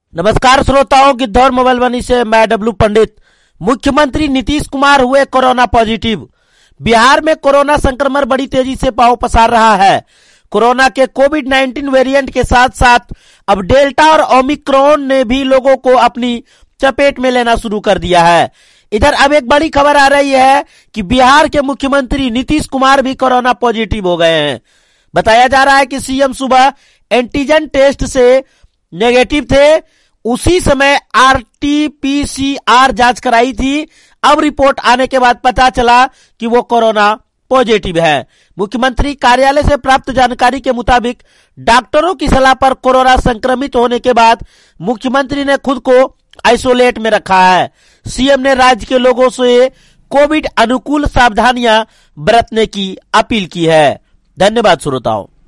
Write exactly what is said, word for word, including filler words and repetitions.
नमस्कार श्रोताओं, गिद्धौर मोबाइल वाणी से मैं डब्लू पंडित। मुख्यमंत्री नीतीश कुमार हुए कोरोना पॉजिटिव। बिहार में कोरोना संक्रमण बड़ी तेजी से पांव पसार रहा है। कोरोना के कोविड नाइन्टीन वेरिएंट के साथ साथ अब डेल्टा और ओमिक्रॉन ने भी लोगों को अपनी चपेट में लेना शुरू कर दिया है। इधर अब एक बड़ी खबर आ रही है कि बिहार के मुख्यमंत्री नीतीश कुमार भी कोरोना पॉजिटिव हो गए हैं। बताया जा रहा है कि सीएम सुबह एंटीजन टेस्ट से नेगेटिव थे, उसी समय आरटीपीसीआर जांच कराई थी। अब रिपोर्ट आने के बाद पता चला कि वो कोरोना पॉजिटिव है। मुख्यमंत्री कार्यालय से प्राप्त जानकारी के मुताबिक डॉक्टरों की सलाह पर कोरोना संक्रमित होने के बाद मुख्यमंत्री ने खुद को आइसोलेट में रखा है। सीएम ने राज्य के लोगों से कोविड अनुकूल सावधानियां बरतने की अपील की है। धन्यवाद श्रोताओं।